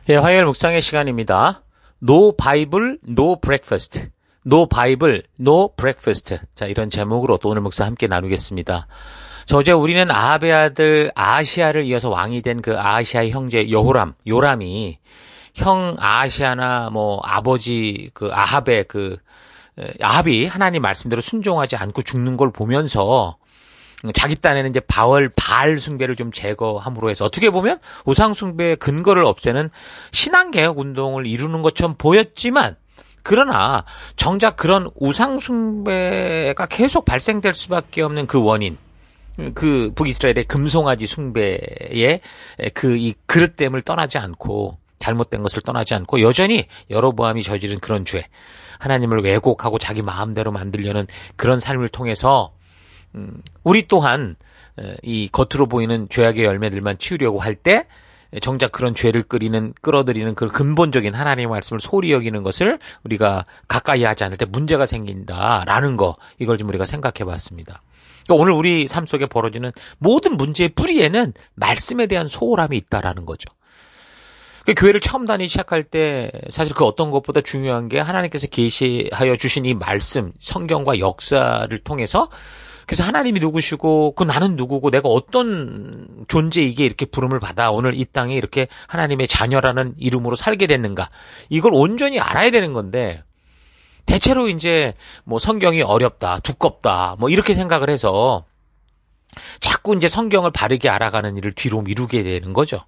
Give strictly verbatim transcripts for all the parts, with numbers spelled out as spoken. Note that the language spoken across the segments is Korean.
예, 화요일 묵상의 시간입니다. No Bible, No Breakfast. No Bible, No Breakfast. 자, 이런 제목으로 또 오늘 묵상 함께 나누겠습니다. 저 어제 우리는 아합의 아들 아하시아를 이어서 왕이 된 그 아하시아의 형제 여호람, 요람이 형 아하시아나 뭐 아버지 그 아합의 그 아합이 하나님 말씀대로 순종하지 않고 죽는 걸 보면서 자기 딴에는 이제 바알, 바알 숭배를 좀 제거함으로 해서 어떻게 보면 우상 숭배의 근거를 없애는 신앙개혁 운동을 이루는 것처럼 보였지만, 그러나 정작 그런 우상 숭배가 계속 발생될 수밖에 없는 그 원인, 그 북이스라엘의 금송아지 숭배의 그 이 그릇됨을 떠나지 않고, 잘못된 것을 떠나지 않고 여전히 여로보암이 저지른 그런 죄, 하나님을 왜곡하고 자기 마음대로 만들려는 그런 삶을 통해서 음, 우리 또한 이 겉으로 보이는 죄악의 열매들만 치우려고 할 때 정작 그런 죄를 끓이는 끌어들이는 그 근본적인 하나님의 말씀을 소홀히 여기는 것을 우리가 가까이 하지 않을 때 문제가 생긴다라는 거, 이걸 좀 우리가 생각해 봤습니다. 그러니까 오늘 우리 삶 속에 벌어지는 모든 문제의 뿌리에는 말씀에 대한 소홀함이 있다라는 거죠. 교회를 처음 다니기 시작할 때 사실 그 어떤 것보다 중요한 게 하나님께서 계시하여 주신 이 말씀, 성경과 역사를 통해서, 그래서 하나님이 누구시고 그 나는 누구고 내가 어떤 존재이기에 이렇게 부름을 받아 오늘 이 땅에 이렇게 하나님의 자녀라는 이름으로 살게 됐는가, 이걸 온전히 알아야 되는 건데, 대체로 이제 뭐 성경이 어렵다, 두껍다, 뭐 이렇게 생각을 해서 자꾸 이제 성경을 바르게 알아가는 일을 뒤로 미루게 되는 거죠.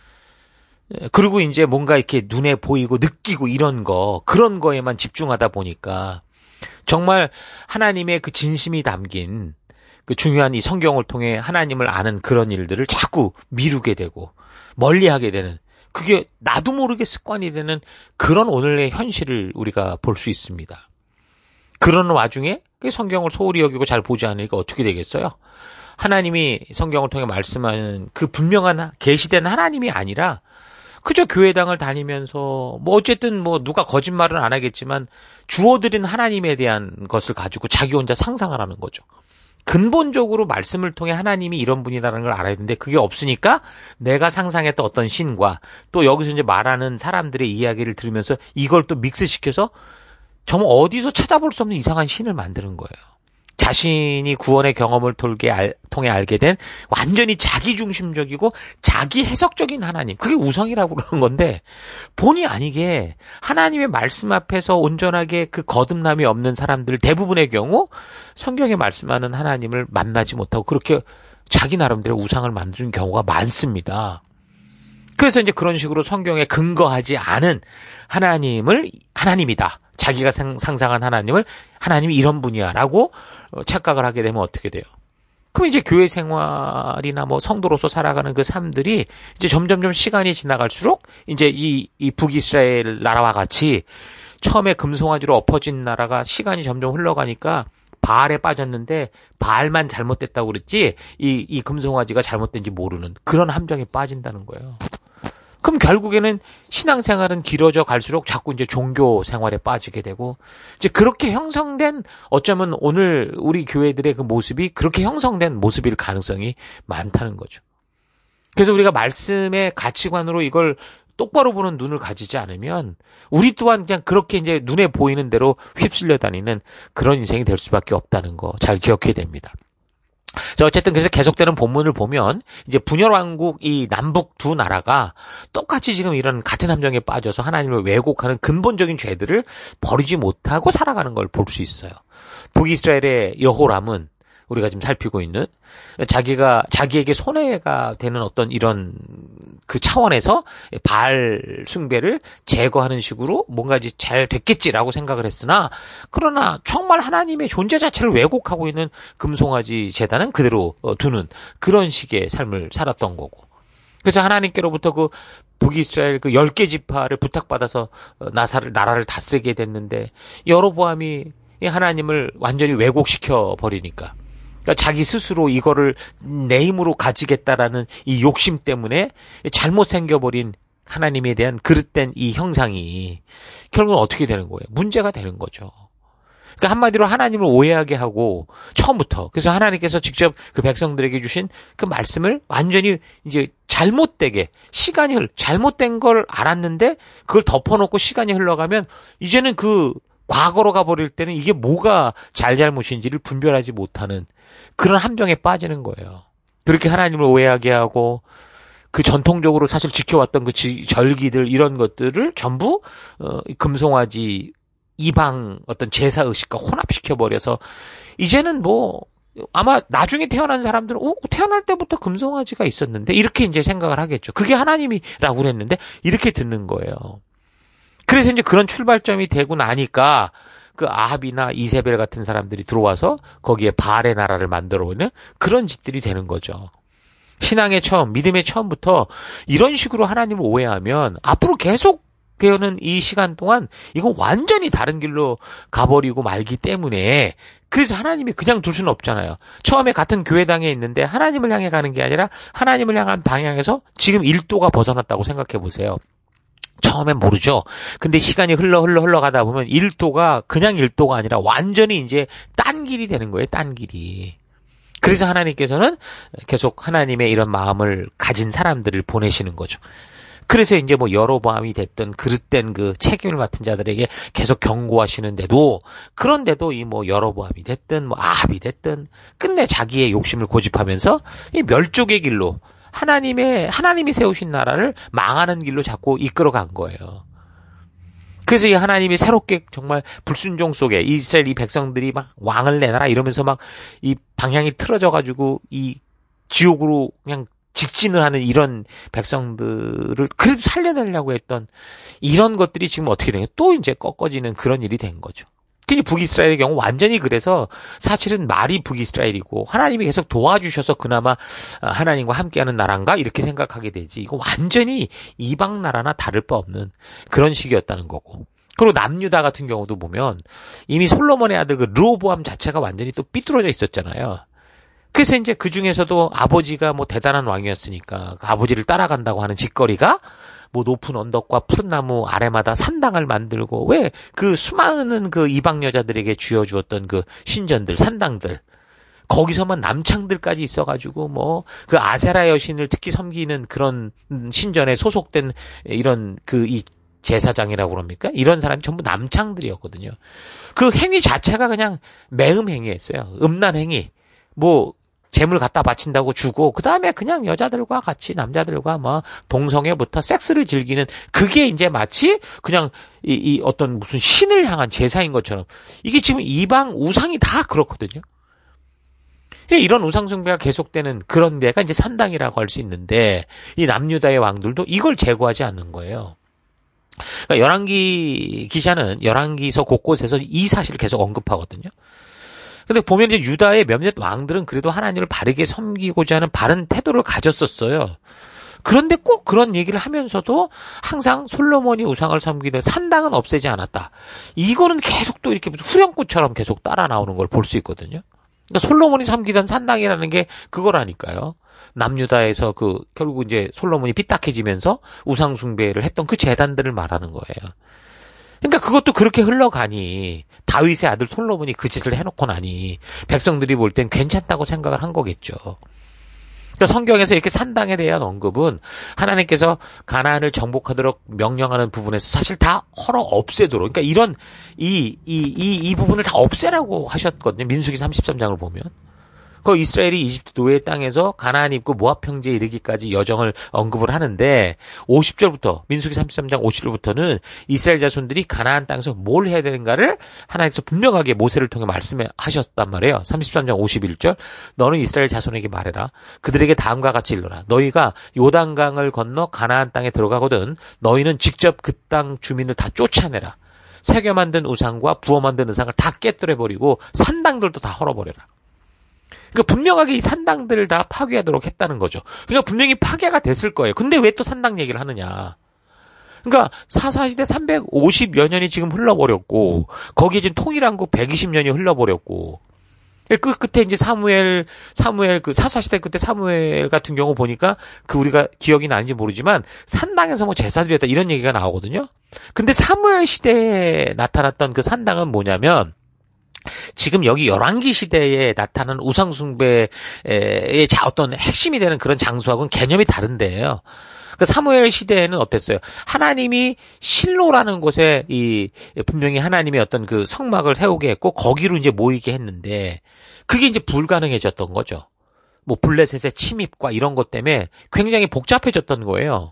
그리고 이제 뭔가 이렇게 눈에 보이고 느끼고 이런 거, 그런 거에만 집중하다 보니까 정말 하나님의 그 진심이 담긴 그 중요한 이 성경을 통해 하나님을 아는 그런 일들을 자꾸 미루게 되고 멀리하게 되는, 그게 나도 모르게 습관이 되는 그런 오늘의 현실을 우리가 볼 수 있습니다. 그런 와중에 그 성경을 소홀히 여기고 잘 보지 않으니까 어떻게 되겠어요? 하나님이 성경을 통해 말씀하는 그 분명한 계시된 하나님이 아니라 그저 교회당을 다니면서 뭐 어쨌든 뭐 누가 거짓말은 안 하겠지만 주어드린 하나님에 대한 것을 가지고 자기 혼자 상상을 하는 거죠. 근본적으로 말씀을 통해 하나님이 이런 분이라는 걸 알아야 되는데 그게 없으니까 내가 상상했던 어떤 신과 또 여기서 이제 말하는 사람들의 이야기를 들으면서 이걸 또 믹스시켜서 정말 어디서 찾아볼 수 없는 이상한 신을 만드는 거예요. 자신이 구원의 경험을 통해, 알, 통해 알게 된 완전히 자기중심적이고 자기 해석적인 하나님, 그게 우상이라고 그러는 건데, 본의 아니게 하나님의 말씀 앞에서 온전하게 그 거듭남이 없는 사람들 대부분의 경우 성경에 말씀하는 하나님을 만나지 못하고 그렇게 자기 나름대로 우상을 만드는 경우가 많습니다. 그래서 이제 그런 식으로 성경에 근거하지 않은 하나님을 하나님이다, 자기가 상, 상상한 하나님을 하나님이 이런 분이야 라고 착각을 하게 되면 어떻게 돼요? 그럼 이제 교회 생활이나 뭐 성도로서 살아가는 그 삶들이 이제 점점점 시간이 지나갈수록 이제 이, 이 북이스라엘 나라와 같이 처음에 금송아지로 엎어진 나라가 시간이 점점 흘러가니까 바알에 빠졌는데 바알만 잘못됐다고 그랬지 이, 이 금송아지가 잘못된지 모르는 그런 함정에 빠진다는 거예요. 그럼 결국에는 신앙생활은 길어져 갈수록 자꾸 이제 종교 생활에 빠지게 되고, 이제 그렇게 형성된, 어쩌면 오늘 우리 교회들의 그 모습이 그렇게 형성된 모습일 가능성이 많다는 거죠. 그래서 우리가 말씀의 가치관으로 이걸 똑바로 보는 눈을 가지지 않으면 우리 또한 그냥 그렇게 이제 눈에 보이는 대로 휩쓸려 다니는 그런 인생이 될 수밖에 없다는 거 잘 기억해야 됩니다. 자, 어쨌든 그래서 계속되는 본문을 보면 이제 분열왕국 이 남북 두 나라가 똑같이 지금 이런 같은 함정에 빠져서 하나님을 왜곡하는 근본적인 죄들을 버리지 못하고 살아가는 걸 볼 수 있어요. 북이스라엘의 여호람은 우리가 지금 살피고 있는 자기가 자기에게 손해가 되는 어떤 이런 그 차원에서 바알 숭배를 제거하는 식으로 뭔가 이제 잘 됐겠지라고 생각을 했으나, 그러나 정말 하나님의 존재 자체를 왜곡하고 있는 금송아지 제단은 그대로 두는 그런 식의 삶을 살았던 거고, 그래서 하나님께로부터 그 북이스라엘 그 열 개 지파를 부탁받아서 나사를 나라를 다스리게 됐는데 여로보암이 하나님을 완전히 왜곡시켜 버리니까, 그러니까 자기 스스로 이거를 내 힘으로 가지겠다라는 이 욕심 때문에 잘못 생겨버린 하나님에 대한 그릇된 이 형상이 결국은 어떻게 되는 거예요? 문제가 되는 거죠. 그러니까 한마디로 하나님을 오해하게 하고 처음부터 그래서 하나님께서 직접 그 백성들에게 주신 그 말씀을 완전히 이제 잘못되게 시간이 흘 잘못된 걸 알았는데 그걸 덮어놓고 시간이 흘러가면 이제는 그 과거로 가버릴 때는 이게 뭐가 잘잘못인지를 분별하지 못하는 그런 함정에 빠지는 거예요. 그렇게 하나님을 오해하게 하고 그 전통적으로 사실 지켜왔던 그 절기들 이런 것들을 전부 어, 금송아지 이방 어떤 제사 의식과 혼합시켜버려서 이제는 뭐 아마 나중에 태어난 사람들은 어, 태어날 때부터 금송아지가 있었는데 이렇게 이제 생각을 하겠죠. 그게 하나님이라고 그랬는데 이렇게 듣는 거예요. 그래서 이제 그런 출발점이 되고 나니까 그 아합이나 이세벨 같은 사람들이 들어와서 거기에 바알의 나라를 만들어오는 그런 짓들이 되는 거죠. 신앙의 처음, 믿음의 처음부터 이런 식으로 하나님을 오해하면 앞으로 계속 되어는 이 시간 동안 이건 완전히 다른 길로 가버리고 말기 때문에 그래서 하나님이 그냥 둘 수는 없잖아요. 처음에 같은 교회당에 있는데 하나님을 향해 가는 게 아니라 하나님을 향한 방향에서 지금 일도가 벗어났다고 생각해 보세요. 처음엔 모르죠. 근데 시간이 흘러 흘러 흘러가다 보면 일도가 그냥 일도가 아니라 완전히 이제 딴 길이 되는 거예요. 딴 길이. 그래서 하나님께서는 계속 하나님의 이런 마음을 가진 사람들을 보내시는 거죠. 그래서 이제 뭐 여로보암이 됐든 그릇된 그 책임을 맡은 자들에게 계속 경고하시는데도 그런데도 이 뭐 여로보암이 됐든 뭐 아합이 됐든 끝내 자기의 욕심을 고집하면서 이 멸족의 길로 하나님의 하나님이 세우신 나라를 망하는 길로 자꾸 이끌어간 거예요. 그래서 이 하나님이 새롭게 정말 불순종 속에 이스라엘 이 백성들이 막 왕을 내놔라 이러면서 막 이 방향이 틀어져 가지고 이 지옥으로 그냥 직진을 하는 이런 백성들을 그래도 살려내려고 했던 이런 것들이 지금 어떻게 되냐 또 이제 꺾어지는 그런 일이 된 거죠. 특히 북이스라엘의 경우 완전히 그래서 사실은 말이 북이스라엘이고 하나님이 계속 도와주셔서 그나마 하나님과 함께하는 나라인가 이렇게 생각하게 되지 이거 완전히 이방 나라나 다를 바 없는 그런 시기였다는 거고. 그리고 남유다 같은 경우도 보면 이미 솔로몬의 아들 그 르호보암 자체가 완전히 또 삐뚤어져 있었잖아요. 그래서 이제 그 중에서도 아버지가 뭐 대단한 왕이었으니까 그 아버지를 따라간다고 하는 짓거리가 뭐 높은 언덕과 푸른 나무 아래마다 산당을 만들고 왜 그 수많은 그 이방 여자들에게 쥐어주었던 그 신전들 산당들 거기서만 남창들까지 있어가지고 뭐 그 아세라 여신을 특히 섬기는 그런 신전에 소속된 이런 그 이 제사장이라고 그럽니까? 이런 사람이 전부 남창들이었거든요. 그 행위 자체가 그냥 매음 행위였어요. 음란 행위. 뭐 재물 갖다 바친다고 주고 그 다음에 그냥 여자들과 같이 남자들과 뭐 동성애부터 섹스를 즐기는 그게 이제 마치 그냥 이, 이 어떤 무슨 신을 향한 제사인 것처럼 이게 지금 이방 우상이 다 그렇거든요. 이런 우상 숭배가 계속되는 그런 데가 이제 산당이라고 할 수 있는데 이 남유다의 왕들도 이걸 제거하지 않는 거예요. 그러니까 열왕기 기자는 열왕기서 곳곳에서 이 사실을 계속 언급하거든요. 근데 보면 이제 유다의 몇몇 왕들은 그래도 하나님을 바르게 섬기고자 하는 바른 태도를 가졌었어요. 그런데 꼭 그런 얘기를 하면서도 항상 솔로몬이 우상을 섬기던 산당은 없애지 않았다. 이거는 계속 또 이렇게 무슨 후렴구처럼 계속 따라 나오는 걸 볼 수 있거든요. 그러니까 솔로몬이 섬기던 산당이라는 게 그거라니까요. 남유다에서 그 결국 이제 솔로몬이 삐딱해지면서 우상 숭배를 했던 그 제단들을 말하는 거예요. 그러니까 그것도 그렇게 흘러가니 다윗의 아들 솔로몬이 그 짓을 해놓고 나니 백성들이 볼 땐 괜찮다고 생각을 한 거겠죠. 그러니까 성경에서 이렇게 산당에 대한 언급은 하나님께서 가나안을 정복하도록 명령하는 부분에서 사실 다 헐어 없애도록 그러니까 이런 이 이 이 이 부분을 다 없애라고 하셨거든요. 민수기 삼십삼 장을 보면. 그 이스라엘이 이집트 노예 땅에서 가나안 입고 모압 평지에 이르기까지 여정을 언급을 하는데 오십 절부터 민수기 삼십삼 장 오십 절부터는 이스라엘 자손들이 가나안 땅에서 뭘 해야 되는가를 하나님께서 분명하게 모세를 통해 말씀하셨단 말이에요. 삼십삼 장 오십일 절 너는 이스라엘 자손에게 말해라. 그들에게 다음과 같이 일러라. 너희가 요단강을 건너 가나안 땅에 들어가거든 너희는 직접 그 땅 주민을 다 쫓아내라. 새겨 만든 우상과 부어 만든 우상을 다 깨뜨려버리고 산당들도 다 헐어버려라. 그러니까 분명하게 이 산당들을 다 파괴하도록 했다는 거죠. 그러니까 분명히 파괴가 됐을 거예요. 근데 왜 또 산당 얘기를 하느냐. 그러니까 사사시대 삼백오십여 년이 지금 흘러버렸고 거기에 지금 통일한국 백이십 년이 흘러버렸고 그 끝에 이제 사무엘 사무엘 그 사사시대 끝에 사무엘 같은 경우 보니까 그 우리가 기억이 나는지 모르지만 산당에서 뭐 제사드렸다 이런 얘기가 나오거든요. 근데 사무엘 시대에 나타났던 그 산당은 뭐냐면 지금 여기 열왕기 시대에 나타난 우상숭배의 자 어떤 핵심이 되는 그런 장소하고는 개념이 다른데요. 그 사무엘 시대에는 어땠어요? 하나님이 실로라는 곳에 이 분명히 하나님의 어떤 그 성막을 세우게 했고 거기로 이제 모이게 했는데 그게 이제 불가능해졌던 거죠. 뭐 블레셋의 침입과 이런 것 때문에 굉장히 복잡해졌던 거예요.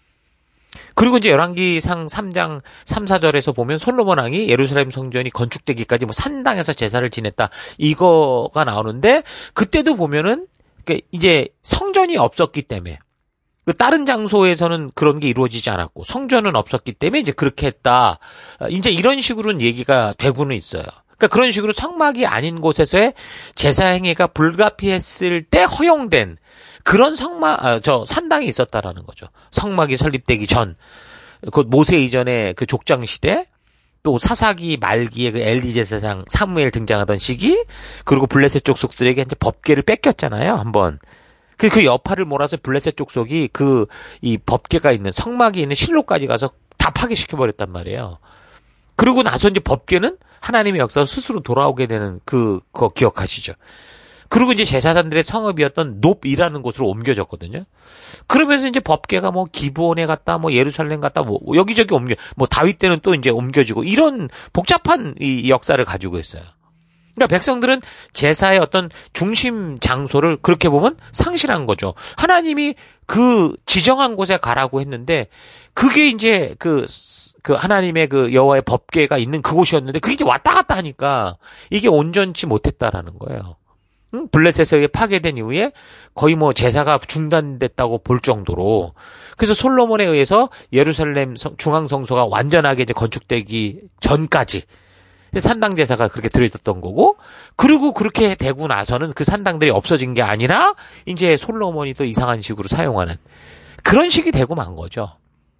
그리고 이제 열왕기상 삼 장 삼, 사 절에서 보면 솔로몬 왕이 예루살렘 성전이 건축되기까지 뭐 산당에서 제사를 지냈다 이거가 나오는데 그때도 보면은 이제 성전이 없었기 때문에 다른 장소에서는 그런 게 이루어지지 않았고 성전은 없었기 때문에 이제 그렇게 했다. 이제 이런 식으로는 얘기가 되고는 있어요. 그러니까 그런 식으로 성막이 아닌 곳에서의 제사 행위가 불가피했을 때 허용된 그런 성막, 아, 저 산당이 있었다라는 거죠. 성막이 설립되기 전, 그 모세 이전의 그 족장 시대, 또 사사기 말기에 그 엘리 제사장 사무엘 등장하던 시기, 그리고 블레셋 족속들에게 이제 법궤를 뺏겼잖아요, 한번. 그, 그 여파를 몰아서 블레셋 족속이 그, 이 법궤가 있는, 성막이 있는 실로까지 가서 다 파괴시켜버렸단 말이에요. 그리고 나서 이제 법궤는 하나님의 역사로 스스로 돌아오게 되는 그, 그거 기억하시죠? 그리고 이제 제사장들의 성읍이었던 높이라는 곳으로 옮겨졌거든요. 그러면서 이제 법궤가 뭐 기브온에 갔다, 뭐 예루살렘 갔다, 뭐 여기저기 옮겨, 뭐 다윗 때는 또 이제 옮겨지고 이런 복잡한 이 역사를 가지고 있어요. 그러니까 백성들은 제사의 어떤 중심 장소를 그렇게 보면 상실한 거죠. 하나님이 그 지정한 곳에 가라고 했는데 그게 이제 그, 그 하나님의 그 여호와의 법궤가 있는 그곳이었는데 그게 이제 왔다 갔다 하니까 이게 온전치 못했다라는 거예요. 응? 블레셋에 파괴된 이후에 거의 뭐 제사가 중단됐다고 볼 정도로 그래서 솔로몬에 의해서 예루살렘 중앙성소가 완전하게 이제 건축되기 전까지 산당 제사가 그렇게 들어있었던 거고 그리고 그렇게 되고 나서는 그 산당들이 없어진 게 아니라 이제 솔로몬이 또 이상한 식으로 사용하는 그런 식이 되고 만 거죠.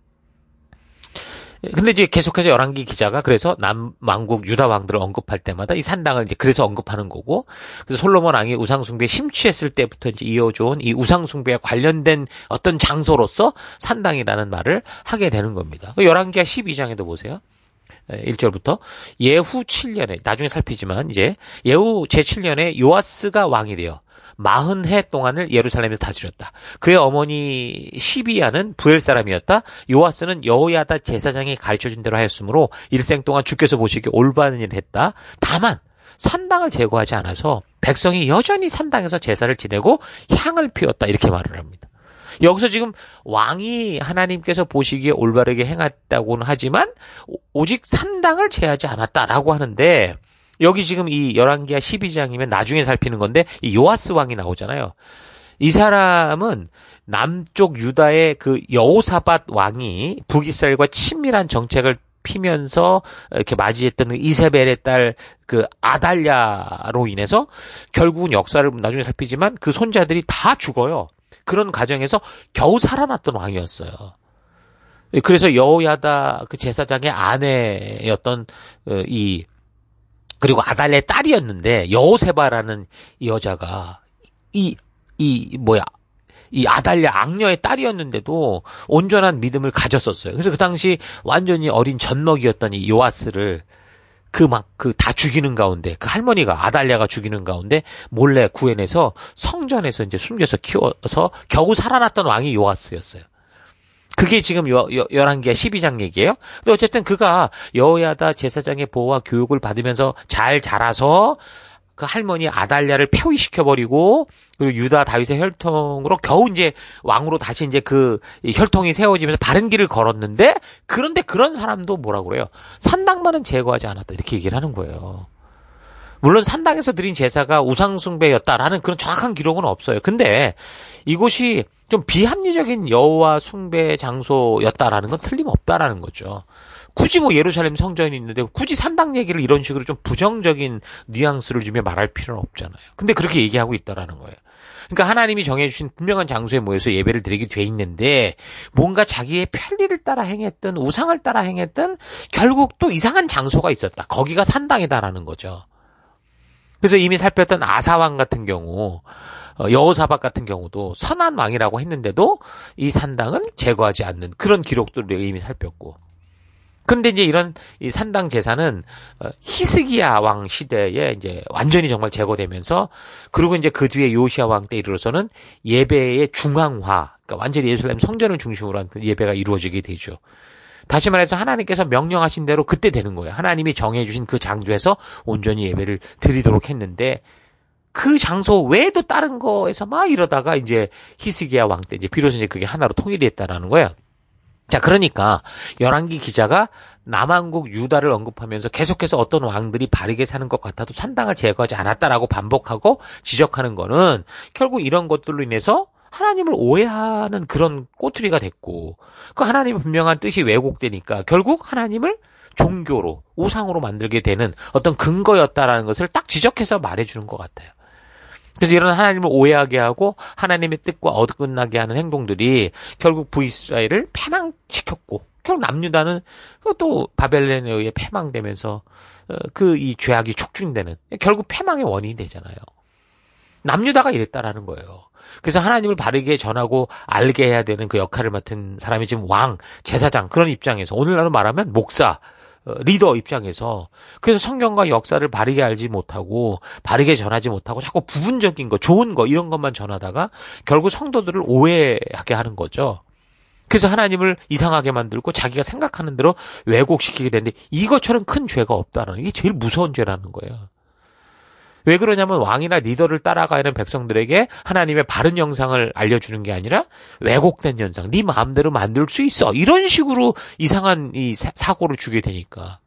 근데 이제 계속해서 열왕기 기자가 그래서 남왕국 유다 왕들을 언급할 때마다 이 산당을 이제 그래서 언급하는 거고, 그래서 솔로몬 왕이 우상숭배에 심취했을 때부터 이제 이어져온 이 우상숭배에 관련된 어떤 장소로서 산당이라는 말을 하게 되는 겁니다. 열왕기하 십이 장에도 보세요. 일 절부터 예후 칠 년에 나중에 살피지만 이제 예후 제칠 년에 요아스가 왕이 되어 마흔 해 동안을 예루살렘에서 다스렸다. 그의 어머니 시비야는 부엘 사람이었다. 요아스는 여호야다 제사장이 가르쳐준 대로 하였으므로 일생 동안 주께서 보시기에 올바른 일을 했다. 다만 산당을 제거하지 않아서 백성이 여전히 산당에서 제사를 지내고 향을 피웠다. 이렇게 말을 합니다. 여기서 지금 왕이 하나님께서 보시기에 올바르게 행했다고는 하지만 오직 산당을 제하지 않았다라고 하는데 여기 지금 이 열왕기하 십이 장이면 나중에 살피는 건데 이 요아스 왕이 나오잖아요. 이 사람은 남쪽 유다의 그 여호사밧 왕이 북이스라엘과 친밀한 정책을 피면서 이렇게 맞이했던 이세벨의 딸 그 아달랴로 인해서 결국은 역사를 나중에 살피지만 그 손자들이 다 죽어요. 그런 과정에서 겨우 살아났던 왕이었어요. 그래서 여호야다 그 제사장의 아내였던 이 그리고 아달랴의 딸이었는데 여호세바라는 이 여자가 이 이 뭐야 이 아달랴 악녀의 딸이었는데도 온전한 믿음을 가졌었어요. 그래서 그 당시 완전히 어린 젖먹이었던 이 요아스를 그 막 그 다 죽이는 가운데 그 할머니가 아달랴가 죽이는 가운데 몰래 구해내서 성전에서 이제 숨겨서 키워서 겨우 살아났던 왕이 요아스였어요. 그게 지금 여, 여, 열왕기하 십이 장 얘기예요. 근데 어쨌든 그가 여호야다 제사장의 보호와 교육을 받으면서 잘 자라서 그 할머니 아달랴를 폐위시켜버리고 그리고 유다 다윗의 혈통으로 겨우 이제 왕으로 다시 이제 그 혈통이 세워지면서 바른 길을 걸었는데 그런데 그런 사람도 뭐라 그래요? 산당만은 제거하지 않았다 이렇게 얘기를 하는 거예요. 물론 산당에서 드린 제사가 우상숭배였다라는 그런 정확한 기록은 없어요. 근데 이곳이 좀 비합리적인 여호와 숭배 장소였다라는 건 틀림없다라는 거죠. 굳이 뭐 예루살렘 성전이 있는데 굳이 산당 얘기를 이런 식으로 좀 부정적인 뉘앙스를 주며 말할 필요는 없잖아요. 근데 그렇게 얘기하고 있다라는 거예요. 그러니까 하나님이 정해주신 분명한 장소에 모여서 예배를 드리게 돼 있는데 뭔가 자기의 편리를 따라 행했든 우상을 따라 행했든 결국 또 이상한 장소가 있었다. 거기가 산당이다라는 거죠. 그래서 이미 살폈던 아사왕 같은 경우 여호사밧 같은 경우도 선한 왕이라고 했는데도 이 산당은 제거하지 않는 그런 기록들을 이미 살폈고 근데 이제 이런 이 산당 제사는 히스기야 왕 시대에 이제 완전히 정말 제거되면서, 그리고 이제 그 뒤에 요시야 왕 때 이르러서는 예배의 중앙화, 그러니까 완전히 예루살렘 성전을 중심으로 한 예배가 이루어지게 되죠. 다시 말해서 하나님께서 명령하신 대로 그때 되는 거예요. 하나님이 정해주신 그 장소에서 온전히 예배를 드리도록 했는데, 그 장소 외에도 다른 거에서 막 이러다가 이제 히스기야 왕 때 이제 비로소 이제 그게 하나로 통일이 됐다라는 거예요. 자, 그러니까 열왕기 기자가 남한국 유다를 언급하면서 계속해서 어떤 왕들이 바르게 사는 것 같아도 산당을 제거하지 않았다라고 반복하고 지적하는 거는 결국 이런 것들로 인해서 하나님을 오해하는 그런 꼬투리가 됐고, 그 하나님의 분명한 뜻이 왜곡되니까 결국 하나님을 종교로, 우상으로 만들게 되는 어떤 근거였다라는 것을 딱 지적해서 말해주는 것 같아요. 그래서 이런 하나님을 오해하게 하고 하나님의 뜻과 어긋나게 하는 행동들이 결국 북이스라엘을 패망시켰고, 결국 남유다는 또 바벨론에 의해 패망되면서 그 이 죄악이 촉진되는, 결국 패망의 원인이 되잖아요. 남유다가 이랬다라는 거예요. 그래서 하나님을 바르게 전하고 알게 해야 되는 그 역할을 맡은 사람이 지금 왕, 제사장, 그런 입장에서, 오늘날로 말하면 목사, 리더 입장에서, 그래서 성경과 역사를 바르게 알지 못하고 바르게 전하지 못하고 자꾸 부분적인 거, 좋은 거 이런 것만 전하다가 결국 성도들을 오해하게 하는 거죠. 그래서 하나님을 이상하게 만들고 자기가 생각하는 대로 왜곡시키게 되는데, 이것처럼 큰 죄가 없다는 게 제일 무서운 죄라는 거예요. 왜 그러냐면 왕이나 리더를 따라가는 백성들에게 하나님의 바른 영상을 알려주는 게 아니라 왜곡된 현상, 네 마음대로 만들 수 있어, 이런 식으로 이상한 이 사고를 주게 되니까.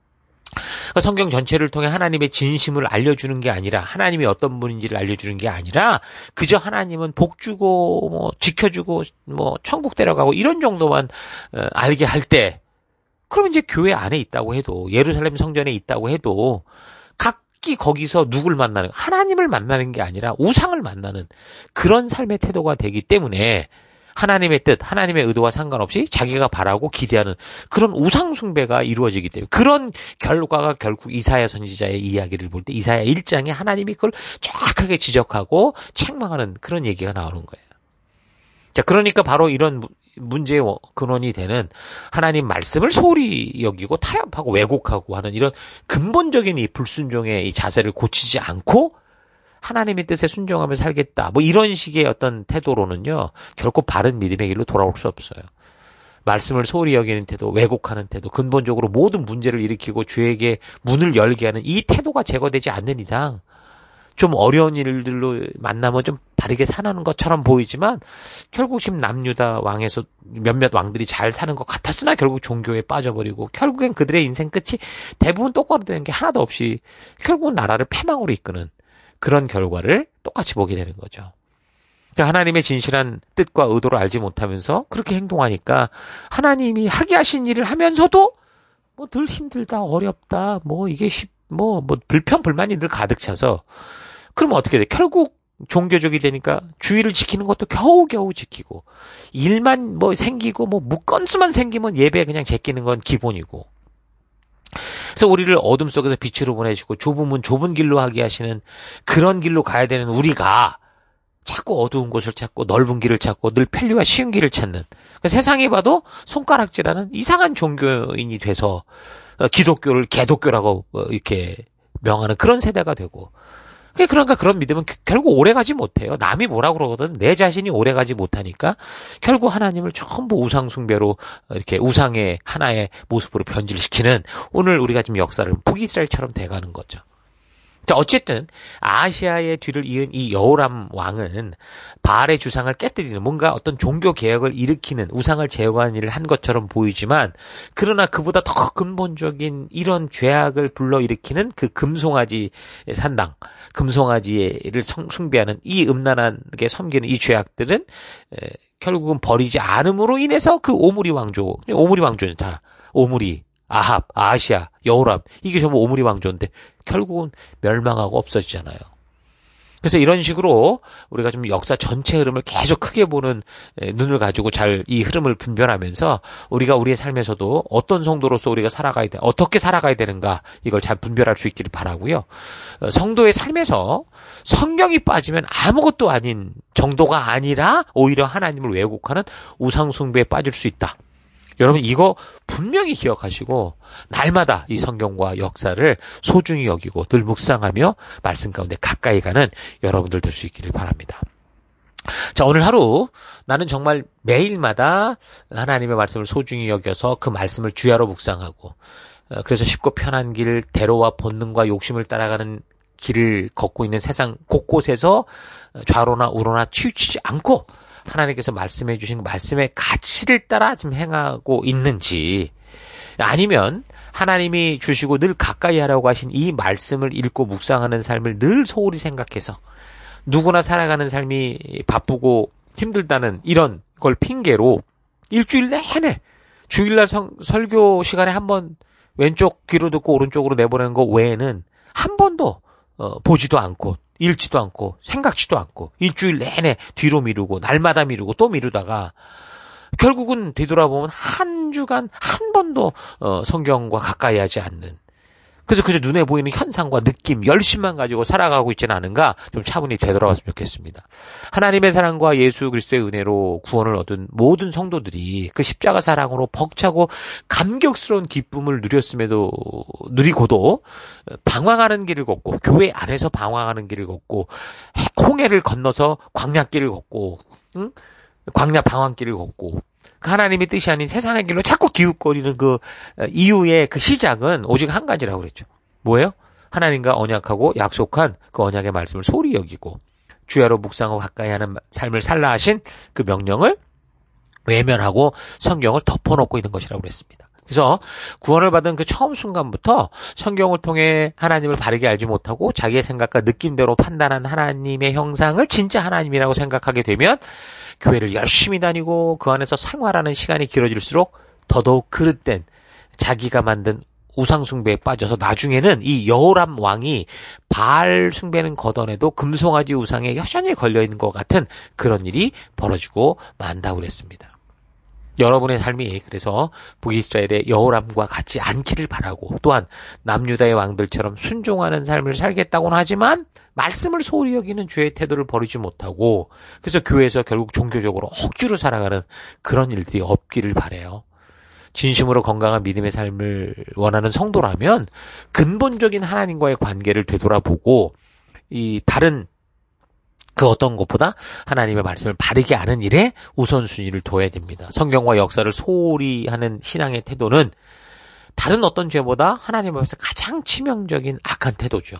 그러니까 성경 전체를 통해 하나님의 진심을 알려주는 게 아니라, 하나님이 어떤 분인지를 알려주는 게 아니라 그저 하나님은 복 주고 뭐 지켜주고 뭐 천국 데려가고 이런 정도만 알게 할 때, 그럼 이제 교회 안에 있다고 해도, 예루살렘 성전에 있다고 해도 각 거기서 누굴 만나는, 하나님을 만나는 게 아니라 우상을 만나는 그런 삶의 태도가 되기 때문에, 하나님의 뜻, 하나님의 의도와 상관없이 자기가 바라고 기대하는 그런 우상 숭배가 이루어지기 때문에, 그런 결과가 결국 이사야 선지자의 이야기를 볼 때 이사야 일 장에 하나님이 그걸 정확하게 지적하고 책망하는 그런 얘기가 나오는 거예요. 자, 그러니까 바로 이런 문제의 근원이 되는 하나님 말씀을 소홀히 여기고 타협하고 왜곡하고 하는 이런 근본적인 이 불순종의 이 자세를 고치지 않고 하나님의 뜻에 순종하며 살겠다, 뭐 이런 식의 어떤 태도로는요, 결코 바른 믿음의 길로 돌아올 수 없어요. 말씀을 소홀히 여기는 태도, 왜곡하는 태도, 근본적으로 모든 문제를 일으키고 죄에게 문을 열게 하는 이 태도가 제거되지 않는 이상, 좀 어려운 일들로 만나면 좀 바르게 사는 것처럼 보이지만 결국 지금 남유다 왕에서 몇몇 왕들이 잘 사는 것 같았으나 결국 종교에 빠져버리고 결국엔 그들의 인생 끝이 대부분 똑바로 되는 게 하나도 없이 결국은 나라를 패망으로 이끄는 그런 결과를 똑같이 보게 되는 거죠. 그러니까 하나님의 진실한 뜻과 의도를 알지 못하면서 그렇게 행동하니까 하나님이 하게 하신 일을 하면서도 뭐 늘 힘들다, 어렵다, 뭐 이게 쉽, 뭐, 뭐 불평, 불만이 늘 가득 차서, 그러면 어떻게 돼? 결국 종교적이 되니까 주의를 지키는 것도 겨우겨우 지키고, 일만 뭐 생기고, 뭐 무건수만 생기면 예배 그냥 제끼는 건 기본이고. 그래서 우리를 어둠 속에서 빛으로 보내시고 좁은 문, 좁은 길로 하게 하시는 그런 길로 가야 되는 우리가 자꾸 어두운 곳을 찾고 넓은 길을 찾고 늘 편리와 쉬운 길을 찾는, 그러니까 세상이 봐도 손가락질하는 이상한 종교인이 돼서 기독교를 개독교라고 이렇게 명하는 그런 세대가 되고, 그러니까 그런 믿음은 결국 오래가지 못해요. 남이 뭐라고 그러거든 내 자신이 오래가지 못하니까 결국 하나님을 전부 우상 숭배로, 이렇게 우상의 하나의 모습으로 변질시키는 오늘 우리가 지금 역사를 북이스라엘처럼 돼가는 거죠. 자, 어쨌든 아시아의 뒤를 이은 이 여호람 왕은 바알의 주상을 깨뜨리는, 뭔가 어떤 종교 개혁을 일으키는, 우상을 제거하는 일을 한 것처럼 보이지만, 그러나 그보다 더 근본적인 이런 죄악을 불러일으키는 그 금송아지 산당, 금송아지를 숭배하는 이 음란하게 섬기는 이 죄악들은 에, 결국은 버리지 않음으로 인해서 그 오므리 왕조, 오므리 왕조는 다 오므리, 아합, 아시아, 여호람, 이게 전부 오므리 왕조인데 결국은 멸망하고 없어지잖아요. 그래서 이런 식으로 우리가 좀 역사 전체 흐름을 계속 크게 보는 눈을 가지고 잘 이 흐름을 분별하면서 우리가 우리의 삶에서도 어떤 성도로서 우리가 살아가야 돼, 어떻게 살아가야 되는가, 이걸 잘 분별할 수 있기를 바라고요. 성도의 삶에서 성경이 빠지면 아무것도 아닌 정도가 아니라 오히려 하나님을 왜곡하는 우상 숭배에 빠질 수 있다. 여러분 이거 분명히 기억하시고 날마다 이 성경과 역사를 소중히 여기고 늘 묵상하며 말씀 가운데 가까이 가는 여러분들 될 수 있기를 바랍니다. 자, 오늘 하루 나는 정말 매일마다 하나님의 말씀을 소중히 여겨서 그 말씀을 주야로 묵상하고 그래서 쉽고 편한 길, 대로와 본능과 욕심을 따라가는 길을 걷고 있는 세상 곳곳에서 좌로나 우로나 치우치지 않고 하나님께서 말씀해 주신 말씀의 가치를 따라 지금 행하고 있는지, 아니면 하나님이 주시고 늘 가까이 하라고 하신 이 말씀을 읽고 묵상하는 삶을 늘 소홀히 생각해서 누구나 살아가는 삶이 바쁘고 힘들다는 이런 걸 핑계로 일주일 내내 주일날 성, 설교 시간에 한번 왼쪽 귀로 듣고 오른쪽으로 내보내는 거 외에는 한 번도 어, 보지도 않고 읽지도 않고 생각지도 않고 일주일 내내 뒤로 미루고 날마다 미루고 또 미루다가 결국은 되돌아보면 한 주간 한 번도 어, 성경과 가까이 하지 않는, 그래서 그저 눈에 보이는 현상과 느낌, 열심만 가지고 살아가고 있지는 않은가 좀 차분히 되돌아봤으면 좋겠습니다. 하나님의 사랑과 예수 그리스도의 은혜로 구원을 얻은 모든 성도들이 그 십자가 사랑으로 벅차고 감격스러운 기쁨을 누렸음에도 누리고도 방황하는 길을 걷고, 교회 안에서 방황하는 길을 걷고, 홍해를 건너서 광야길을 걷고, 응? 광야 방황길을 걷고, 그 하나님의 뜻이 아닌 세상의 길로 자꾸 기웃거리는 그 이유의 그 시작은 오직 한 가지라고 그랬죠. 뭐예요? 하나님과 언약하고 약속한 그 언약의 말씀을 소홀히 여기고 주야로 묵상하고 가까이 하는 삶을 살라 하신 그 명령을 외면하고 성경을 덮어놓고 있는 것이라고 그랬습니다. 그래서 구원을 받은 그 처음 순간부터 성경을 통해 하나님을 바르게 알지 못하고 자기의 생각과 느낌대로 판단한 하나님의 형상을 진짜 하나님이라고 생각하게 되면 교회를 열심히 다니고 그 안에서 생활하는 시간이 길어질수록 더더욱 그릇된 자기가 만든 우상 숭배에 빠져서 나중에는 이 여호람 왕이 바알 숭배는 걷어내도 금송아지 우상에 여전히 걸려있는 것 같은 그런 일이 벌어지고 만다고 그랬습니다. 여러분의 삶이 그래서 북이스라엘의 여호람과 같지 않기를 바라고, 또한 남유다의 왕들처럼 순종하는 삶을 살겠다고는 하지만 말씀을 소홀히 여기는 죄의 태도를 버리지 못하고, 그래서 교회에서 결국 종교적으로 억지로 살아가는 그런 일들이 없기를 바라요. 진심으로 건강한 믿음의 삶을 원하는 성도라면 근본적인 하나님과의 관계를 되돌아보고 이 다른 그 어떤 것보다 하나님의 말씀을 바르게 아는 일에 우선순위를 둬야 됩니다. 성경과 역사를 소홀히 하는 신앙의 태도는 다른 어떤 죄보다 하나님 앞에서 가장 치명적인 악한 태도죠.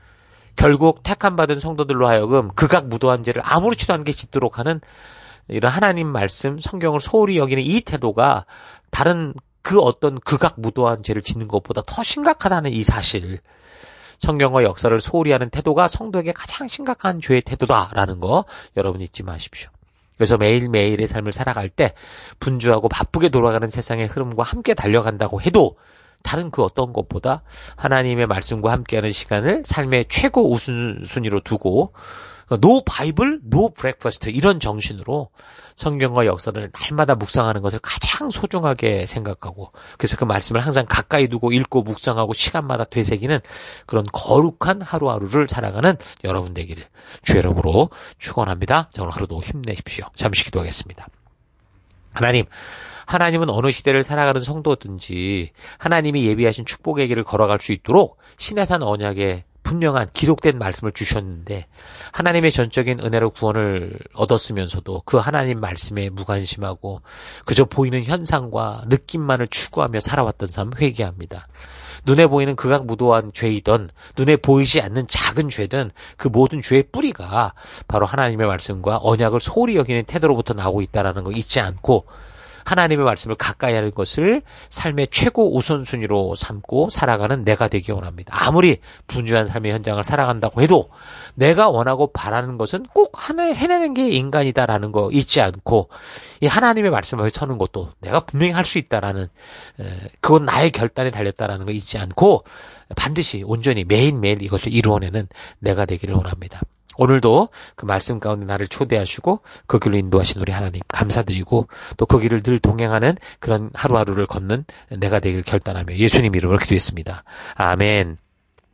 결국 택함받은 성도들로 하여금 극악무도한 죄를 아무렇지도 않게 짓도록 하는 이런 하나님 말씀, 성경을 소홀히 여기는 이 태도가 다른 그 어떤 극악무도한 죄를 짓는 것보다 더 심각하다는 이 사실, 성경과 역사를 소홀히 하는 태도가 성도에게 가장 심각한 죄의 태도다라는 거 여러분 잊지 마십시오. 그래서 매일매일의 삶을 살아갈 때 분주하고 바쁘게 돌아가는 세상의 흐름과 함께 달려간다고 해도 다른 그 어떤 것보다 하나님의 말씀과 함께하는 시간을 삶의 최고 우선순위로 두고 노 바이블, 노 브렉퍼스트 이런 정신으로 성경과 역사를 날마다 묵상하는 것을 가장 소중하게 생각하고, 그래서 그 말씀을 항상 가까이 두고 읽고 묵상하고 시간마다 되새기는 그런 거룩한 하루하루를 살아가는 여러분 되기를 주의 이름으로 축원합니다. 자, 오늘 하루도 힘내십시오. 잠시 기도하겠습니다. 하나님, 하나님은 어느 시대를 살아가는 성도든지 하나님이 예비하신 축복의 길을 걸어갈 수 있도록 신해산 언약의 분명한 기록된 말씀을 주셨는데 하나님의 전적인 은혜로 구원을 얻었으면서도 그 하나님 말씀에 무관심하고 그저 보이는 현상과 느낌만을 추구하며 살아왔던 삶 회개합니다. 눈에 보이는 극악무도한 죄이든 눈에 보이지 않는 작은 죄든 그 모든 죄의 뿌리가 바로 하나님의 말씀과 언약을 소홀히 여기는 태도로부터 나오고 있다는 거 잊지 않고 하나님의 말씀을 가까이 하는 것을 삶의 최고 우선순위로 삼고 살아가는 내가 되기 원합니다. 아무리 분주한 삶의 현장을 살아간다고 해도 내가 원하고 바라는 것은 꼭 하나 해내는 게 인간이다라는 거 잊지 않고 이 하나님의 말씀 앞에 서는 것도 내가 분명히 할 수 있다라는, 그건 나의 결단에 달렸다라는 거 잊지 않고 반드시 온전히 매일매일 이것을 이루어내는 내가 되기를 원합니다. 오늘도 그 말씀 가운데 나를 초대하시고 그 길로 인도하신 우리 하나님 감사드리고 또 그 길을 늘 동행하는 그런 하루하루를 걷는 내가 되길 결단하며 예수님 이름으로 기도했습니다. 아멘.